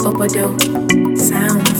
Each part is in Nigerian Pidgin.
Obodo Sounds.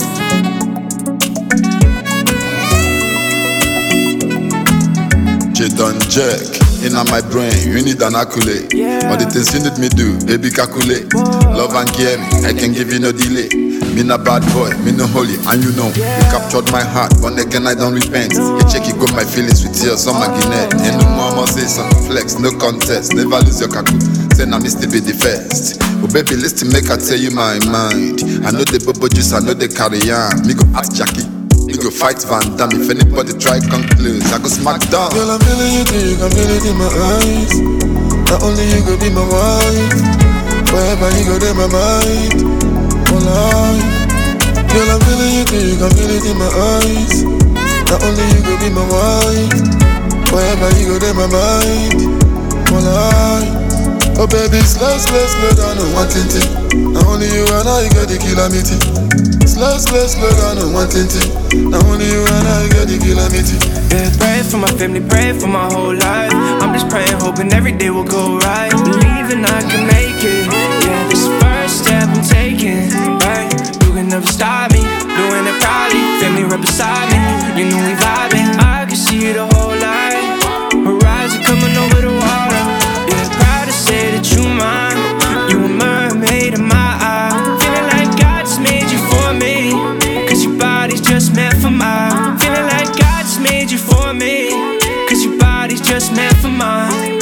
J-Don Jack, in my brain, you need an accolade. All the things you need me do, baby calculate. Love and care me, I can give you no delay. Me na bad boy, me no holy, and you know. You captured my heart, but again I don't repent. You check you got my feelings with tears on my guinea. Ain't no mama say some flex, no contest. Never lose your kaku, say na me still be the first. Oh baby, listen, make I tell you my mind. I know the bubble juice, I know the carry on. Me go ask Jackie. We go fight Van Damme. If anybody try come close, I go smack down. Girl, I'm feeling you too, you can feel it in my eyes. Not only you go be my wife, wherever you go, there my mind. Oh Lord. Girl, I'm feeling you too, you can feel it in my eyes. Not only you go be my wife, wherever you go, there my mind. Oh Lord. Oh baby, slow down on one thing. Not only you and I get the kilometer. Slow down on one thing. Not only you and I get the kilometer. Yeah, pray for my family, pray for my whole life. I'm just praying, hoping every day will go right. Believing I can make it. Yeah, this first step I'm taking. Right, you can never stop me. Doing it proudly, family right beside me. You know we vibing, I can see the whole light. Horizon coming over the water. Yeah, proud to say that you mine. You a mermaid in my eye. Feeling like God just made you for me. Cause your body's just meant for mine. Feeling like God just made you for me. Cause your body's just meant for mine.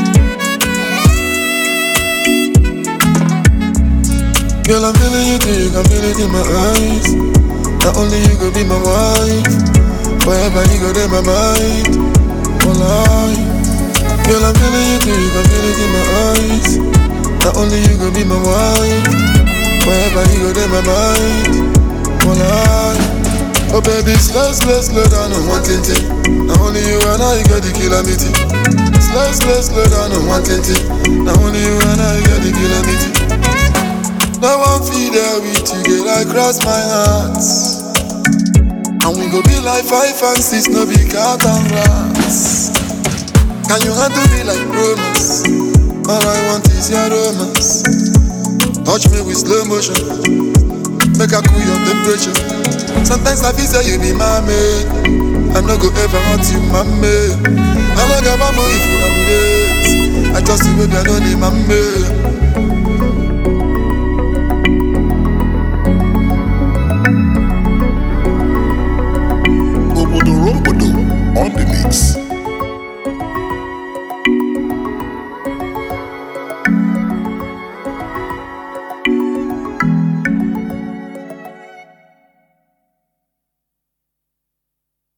Girl, I'm feeling you too, you can feel it in my eyes. Not only you go be my wife, wherever you go, there my mind. Oh Lord. Girl, I'm feeling you too, you can feel it in my eyes. Not only you go be my wife, wherever you go, there my mind. Oh Lord. Oh baby, slow down on one thing. Not only you and I get the kilometer. Slow down on one thing. Not only you and I get the kilometer. No one feel there with you, girl, I cross my hearts. And we go be like 5 and 6, no be cat and rats. Can you handle me like romance? All I want is your romance. Touch me with slow motion, make I cool your temperature. Sometimes I feel say you be my mate. I no go ever hurt you, my mate. I no go ever know if you love me. I trust you, baby, I don't need my mate.